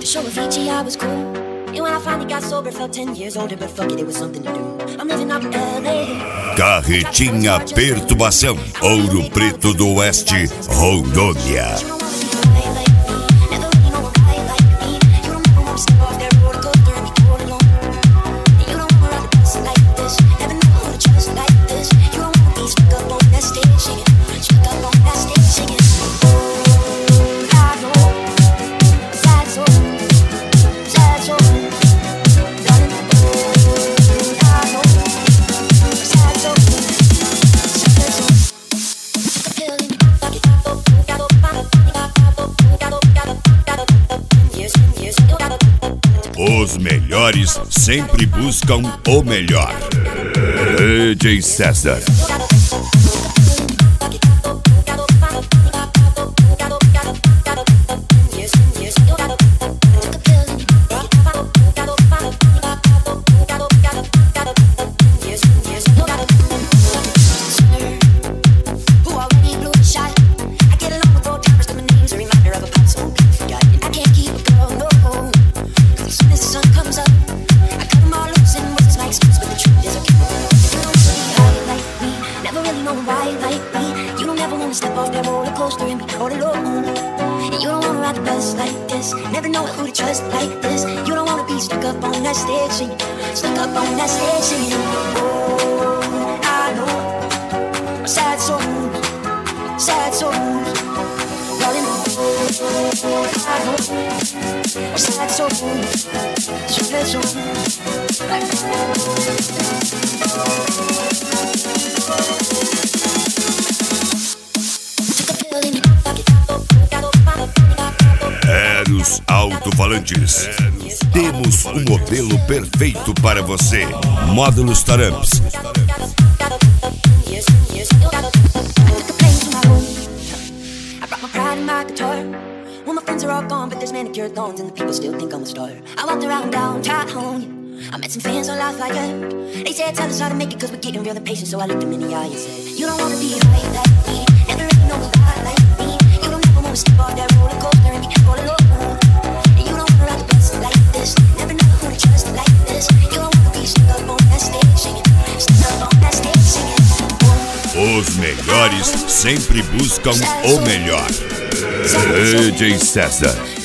To show Avicii I was cool. And when I finally got sober, felt 10 years older, but fuck it, it was something to do. I'm living out in LA. Carretinha Perturbação, Ouro Preto do Oeste, Rondônia. Os melhores sempre buscam o melhor. DJ César. Step off that roller coaster and be all alone. And you don't wanna ride the bus like this. Never know who to trust like this. You don't wanna be stuck up on that stage singing. Stuck up on that stage singing. Oh, I know. Sad songs, sad songs. Darling, oh, I know. Sad songs, sad songs. Eros Alto-Falantes. Temos um modelo perfeito para você. Módulos Taramps. Well, my friends are all gone, but there's manicured lawns and the people still think I'm a star. I walked around downtown, I met some fans on Lafayette. They said, tell us how to make it, cause we're getting real impatient. So I looked them in the eye and said, you don't wanna be high like me. Never really know a lot like me. You don't ever wanna step off that roller coaster and be all alone. And you don't wanna ride the bus like this. Never know who to trust like this. You don't wanna be stuck up on that stage singing. Stuck up on that stage singing. Os melhores sempre buscam o melhor. DJ César.